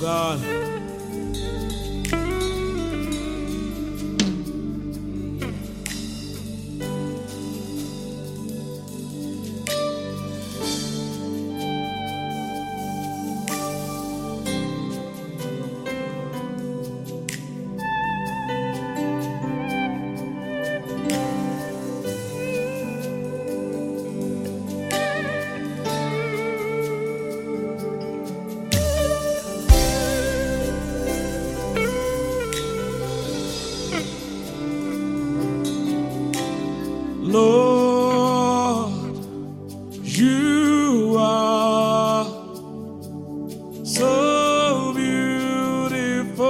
God. Lord, you are so beautiful.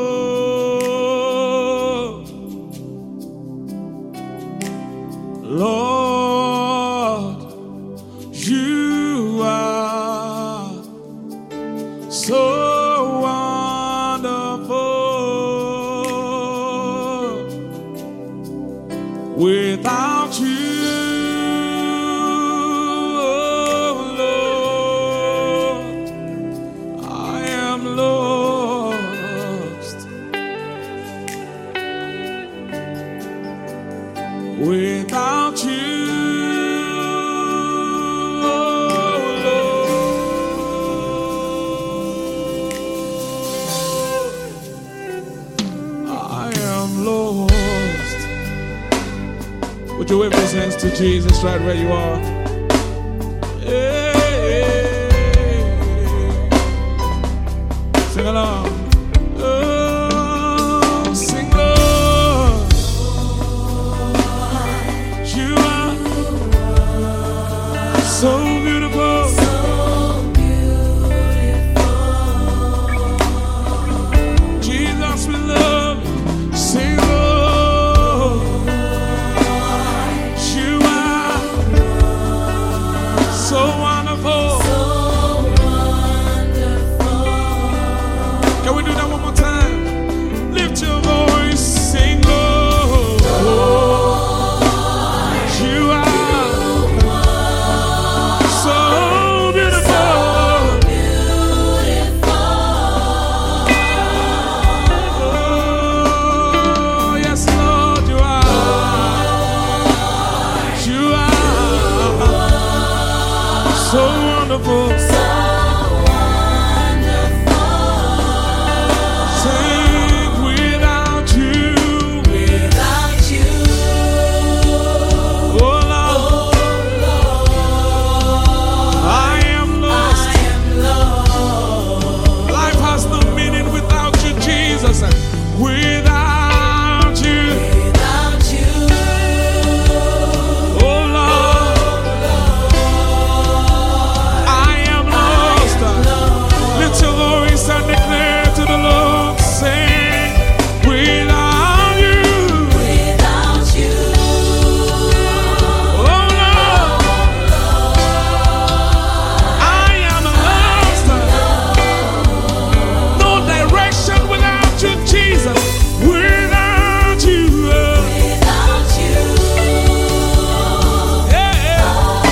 Lord, you are so wonderful. Without you, oh Lord, I am lost. Without you, oh Lord, I am lost. Would you wave those hands to Jesus right where you are? Hey, sing along. Oh, sing, Lord. You are so beautiful. Jesus, we love you. Sing, Lord. So wonderful. So wonderful. Can we do that one more time? Lift your voice, sing, Lord. You are so beautiful. Oh, yes, Lord, you are. You are. So wonderful, so wonderful. Sing without you, oh Lord, I am lost. Life has no meaning without you, Jesus. Without you, oh Lord, lift your voice and declare to the Lord, sing, without you, oh Lord, I am lost. No direction without you, Jesus. Without you, yeah.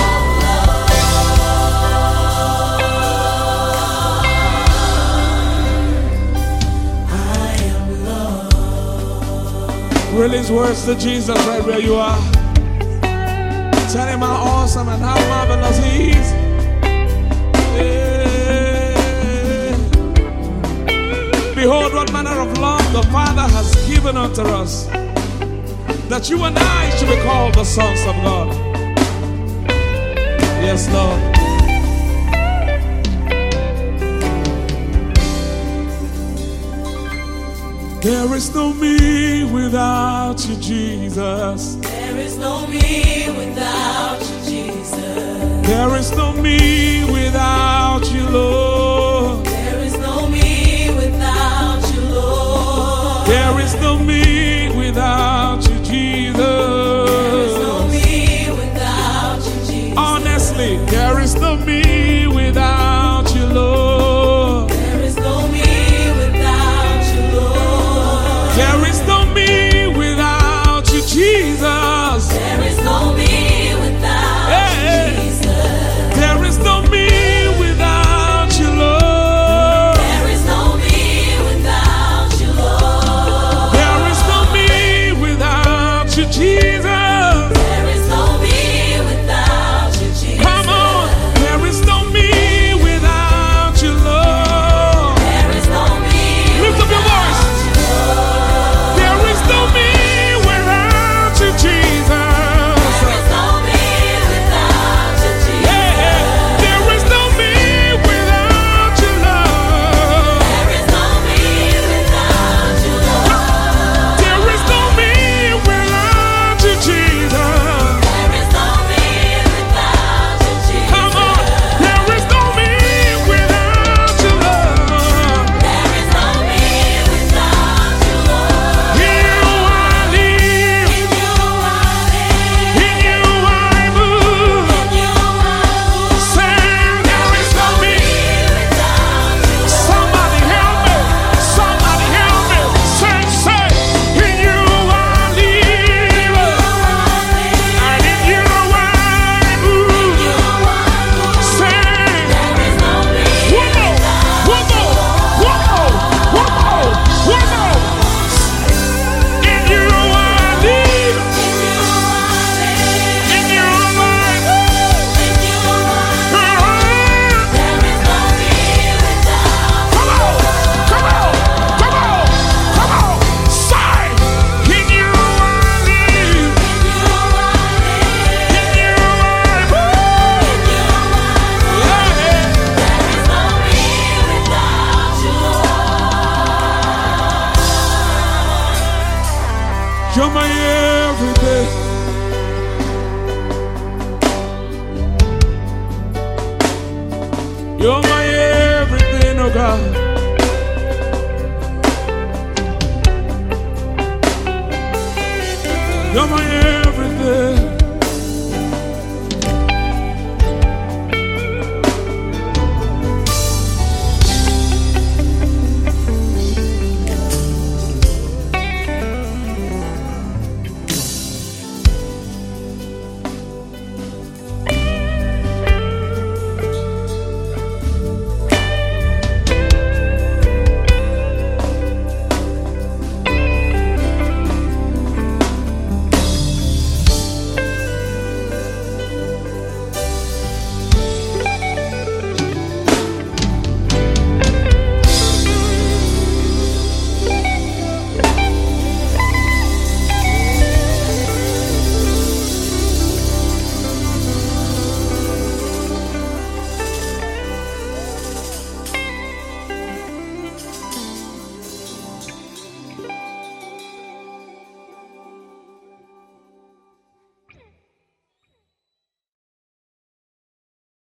Release words to Jesus right where you are. Tell him how awesome and how marvelous he is. Yeah. Behold what manner of love the Father has given unto us, that you and I should be called the sons of God. Yes, Lord. There is no me without you, Jesus. There is no me without you, Jesus. There is no me without you, Lord. There is no me without you, Lord. There is no me without you, Jesus. There is no me without you, Jesus. Honestly, there is no me without you, Lord. There is no me without you, Lord. There is no me without you, Jesus. There is no me without you, Jesus. There is no me without you, Lord. There is no You're my everything, oh God. You're my everything.